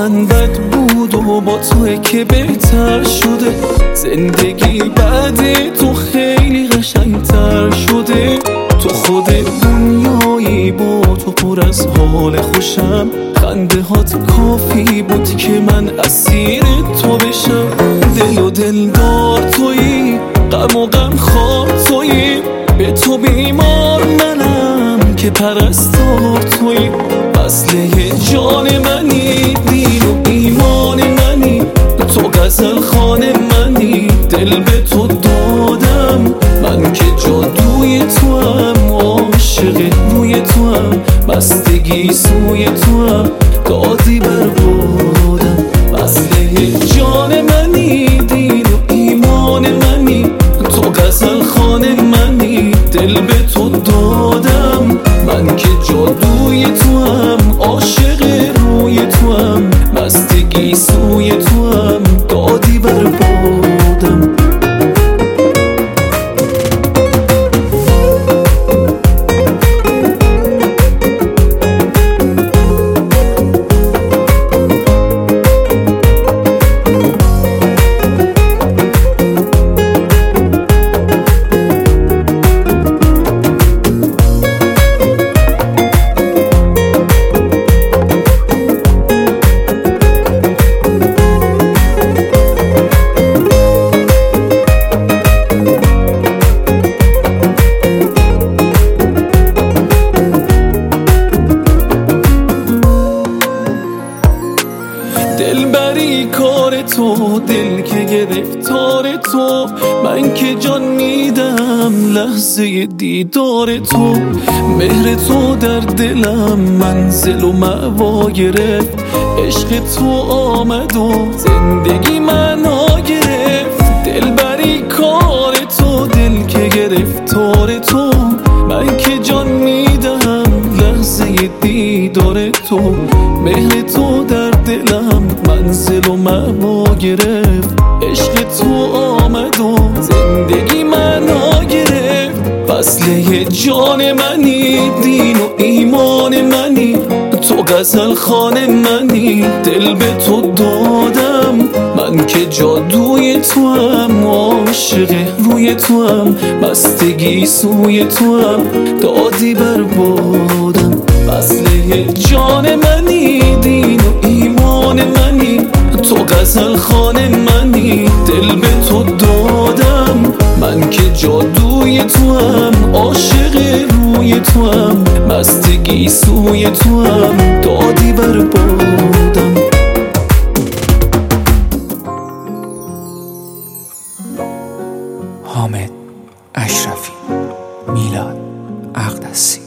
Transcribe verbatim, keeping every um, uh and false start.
من بد بود و با توی که بهتر شده. زندگی بعد تو خیلی قشنگتر شده. تو خود دنیایی، با تو پر از حال خوشم. خنده هات کافی بود که من اسیر تو بشم. دل و دلدار تویی، غم و غم خوار تویی. به تو بیمار منم که پرستار تویی. وصله جان منی، دین و ایمان منی. تو غزل خان منی، دل به تو دادم. من که جادوی تو هم، عاشق روی تو هم. مستگی سوی تو هم، دادی بربادم. وصله جان منی، دین و ایمان منی. تو غزل خان منی، دل به تو دادم. من که جادوی تو هم، عاشق روی تو هم. مستگی سوی تو هم، دادی بربادم. دلبری کار تو، دل که گرفتار تو. من که جان میدم لحظه دیدار تو. مهر تو در دلم منزل و مأوا گرفت. عشق تو آمد و زندگی معنا گرفت. دلبری کار تو، دل که گرفتار تو. من که جان میدم لحظه دیدار تو. مهر تو در دلم منزل و مأوا گرفت. عشق تو آمد و زندگی معنا گرفت. وصله جان منی، دین و ایمان منی. تو غزل خان منی، دل به تو دادم. من که جادوی تو هم، عاشق روی تو هم. مستگی سوی تو هم، دادی بربادم. وصله جان منی، دین و ایمان منی. تو غزل خان منی، دل به تو دادم. من که جادوی تو هم، عاشق روی تو هم. مستگی سوی تو هم، دادی بربادم. حامد اشرفی، میلاد اقدسی.